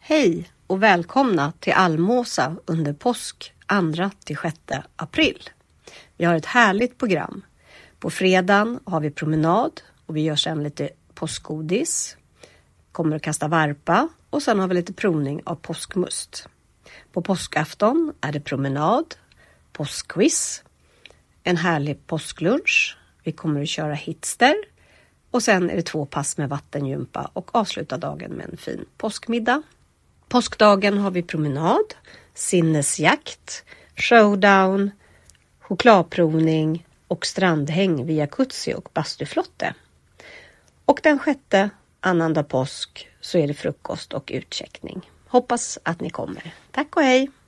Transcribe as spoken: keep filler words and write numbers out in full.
Hej och välkomna till Almåsa under påsk andra till sjätte april. Vi har ett härligt program. På fredagen har vi promenad och vi gör sedan lite påskgodis. Kommer att kasta varpa och sen har vi lite provning av påskmust. På påskafton är det promenad, påskquiz, en härlig påsklunch. Vi kommer att köra hitster och sen är det två pass med vattengympa och avsluta dagen med en fin påskmiddag. Påskdagen har vi promenad, sinnesjakt, showdown, chokladprovning och strandhäng via Kutsi och bastuflotte. Och den sjätte, annandag påsk, så är det frukost och utcheckning. Hoppas att ni kommer. Tack och hej!